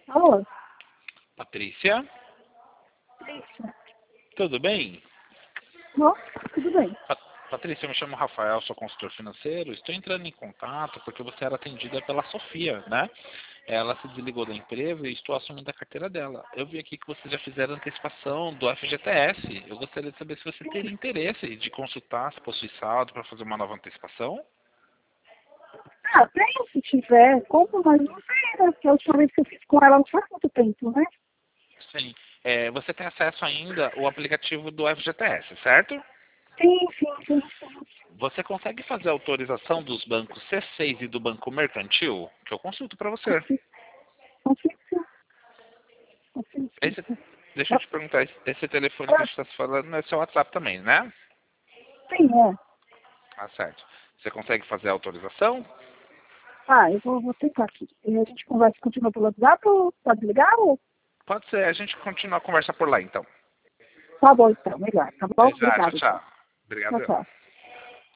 Alô? Patrícia, Isso. tudo bem? Nossa, tudo bem. Patrícia, eu me chamo Rafael, sou consultor financeiro. Estou entrando em contato porque você era atendida pela Sofia, né? Ela se desligou da empresa e estou assumindo a carteira dela. Eu vi aqui que vocês já fizeram antecipação do FGTS. Eu gostaria de saber se você teria interesse de consultar se possui saldo para fazer uma nova antecipação. Ah, tem, se tiver, como, mas não sei, né? Porque a última vez que eu fiz com ela não faz muito tempo, né? Sim. Você tem acesso ainda ao aplicativo do FGTS, certo? Sim. Você consegue fazer a autorização dos bancos C6 e do Banco Mercantil? Que eu consulto para você. Consigo sim. Consigo sim. Esse, deixa eu te perguntar, esse telefone que a gente está se falando é seu WhatsApp também, né? Sim, é. Ah, certo. Você consegue fazer a autorização? Ah, eu vou tentar aqui. E a gente conversa, continua pelo WhatsApp ou pode ligar? Ou... Pode ser, a gente continua a conversa por lá então. Tá bom, então, melhor. Tá bom? Até já, tchau, Obrigada, tchau. então. Tchau, Obrigado. tchau.